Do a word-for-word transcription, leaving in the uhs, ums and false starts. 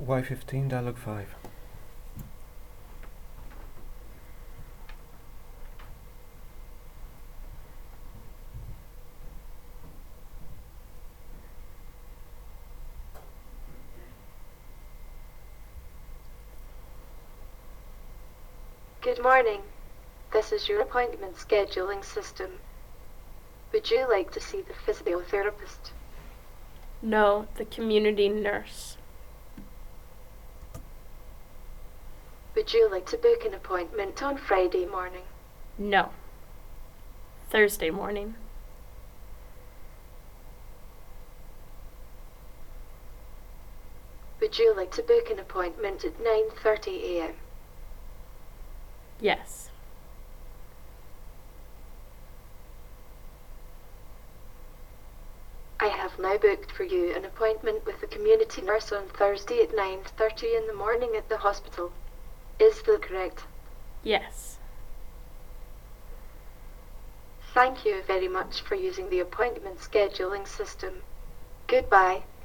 Y fifteen, dialogue five. Good morning. This is your appointment scheduling system. Would you like to see the physiotherapist? No, the community nurse. Would you like to book an appointment on Friday morning? No. Thursday morning. Would you like to book an appointment at nine thirty a m? Yes. I have now booked for you an appointment with the community nurse on Thursday at nine thirty in the morning at the hospital. Is that correct? Yes. Thank you very much for using the appointment scheduling system. Goodbye.